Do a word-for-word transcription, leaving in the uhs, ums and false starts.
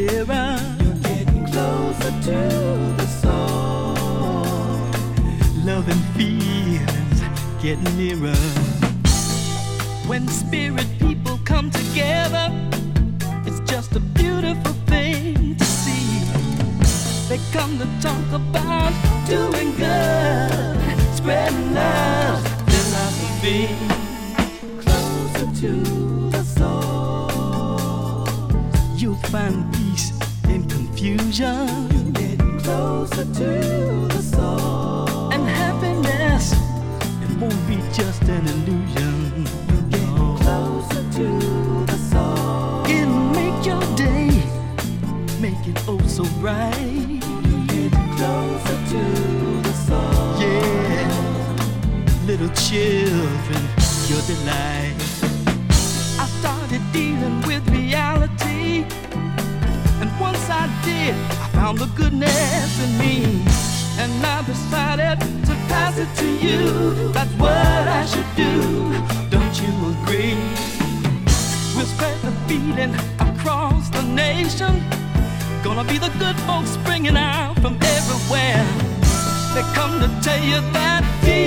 clearer. You're getting closer to the soul. Love and feelings get nearer. When spirit people come together, it's just a beautiful thing to see. They come to talk about doing good, spreading love, philosophy. Closer to the soul. You'll find peace in confusion. You're getting closer to the soul. And happiness, it won't be just an illusion. You're getting closer to the soul. It'll make your day, make it oh so bright. You're getting closer to the soul. Yeah, little children, your delight. I started dealing with reality, and once I did, I found the goodness in me, and I decided to pass it to you. That's what I should do, don't you agree? We'll spread the feeling across the nation. Gonna be the good folks springing out from everywhere. They come to tell you that